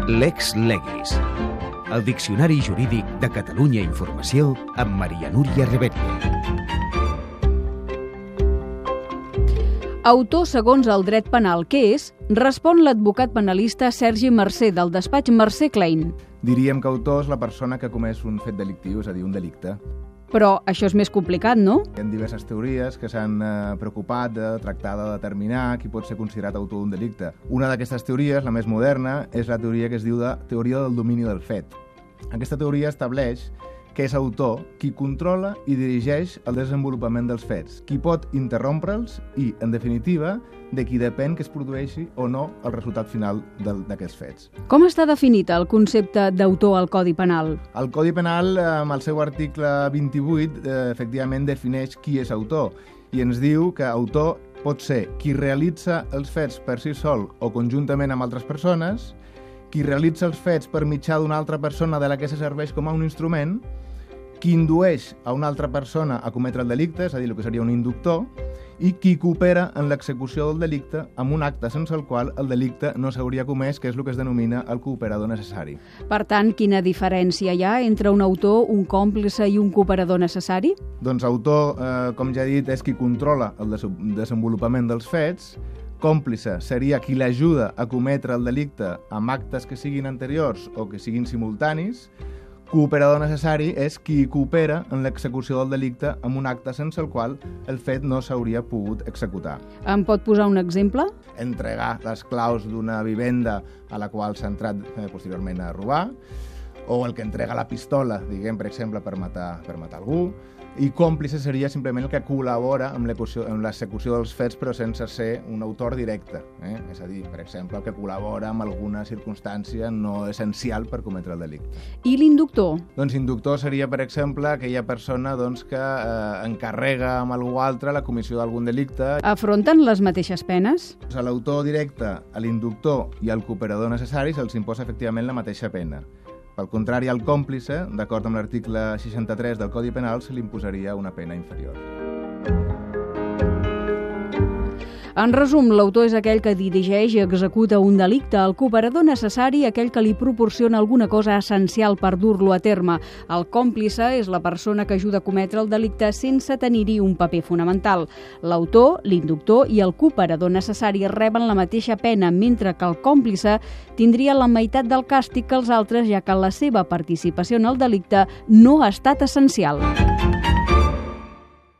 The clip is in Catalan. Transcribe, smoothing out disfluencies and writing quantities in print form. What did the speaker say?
Lex Legis, el Diccionari Jurídic de Catalunya Informació amb Maria Núria Rebetlla. Autor segons el dret penal, què és? Respon l'advocat penalista Sergi Mercè, del despatx Mercè Klein. Diríem que autor és la persona que ha comès un fet delictiu, és a dir, un delicte. Però això és més complicat, no? Hi ha diverses teories que s'han preocupat de tractar de determinar qui pot ser considerat autor d'un delicte. Una d'aquestes teories, la més moderna, és la teoria que es diu de teoria del domini del fet. Aquesta teoria estableix que és autor qui controla i dirigeix el desenvolupament dels fets, qui pot interrompre'ls i, en definitiva, de qui depèn que es produeixi o no el resultat final d'aquests fets. Com està definit el concepte d'autor al Codi Penal? El Codi Penal, amb el seu article 28, efectivament defineix qui és autor i ens diu que autor pot ser qui realitza els fets per si sol o conjuntament amb altres persones, qui realitza els fets per mitjà d'una altra persona de la que se serveix com a un instrument, qui indueix a una altra persona a cometre el delicte, és a dir, el que seria un inductor, i qui coopera en l'execució del delicte amb un acte sense el qual el delicte no s'hauria comès, que és el que es denomina el cooperador necessari. Per tant, quina diferència hi ha entre un autor, un còmplice i un cooperador necessari? Doncs autor, com ja he dit, és qui controla el desenvolupament dels fets, còmplice seria qui l'ajuda a cometre el delicte amb actes que siguin anteriors o que siguin simultanis. Cooperador necessari és qui coopera en l'execució del delicte amb un acte sense el qual el fet no s'hauria pogut executar. Em pot posar un exemple? Entregar les claus d'una vivenda a la qual s'ha entrat posteriorment a robar, o el que entrega la pistola, diguem, per exemple, per matar algú, i còmplice seria simplement el que col·labora amb l'execució dels fets però sense ser un autor directe. És a dir, per exemple, el que col·labora amb alguna circumstància no essencial per cometre el delicte. I l'inductor? Doncs inductor seria, per exemple, aquella persona que encarrega amb algú altre la comissió d'algun delicte. Afronten les mateixes penes? A l'autor directe, a l'inductor i al cooperador necessari se'ls imposa efectivament la mateixa pena. Pel contrari, al còmplice, d'acord amb l'article 63 del Codi Penal, se li imposaria una pena inferior. En resum, l'autor és aquell que dirigeix i executa un delicte, el cooperador necessari aquell que li proporciona alguna cosa essencial per dur-lo a terme. El còmplice és la persona que ajuda a cometre el delicte sense tenir-hi un paper fonamental. L'autor, l'inductor i el cooperador necessari reben la mateixa pena, mentre que el còmplice tindria la meitat del càstig que els altres, ja que la seva participació en el delicte no ha estat essencial.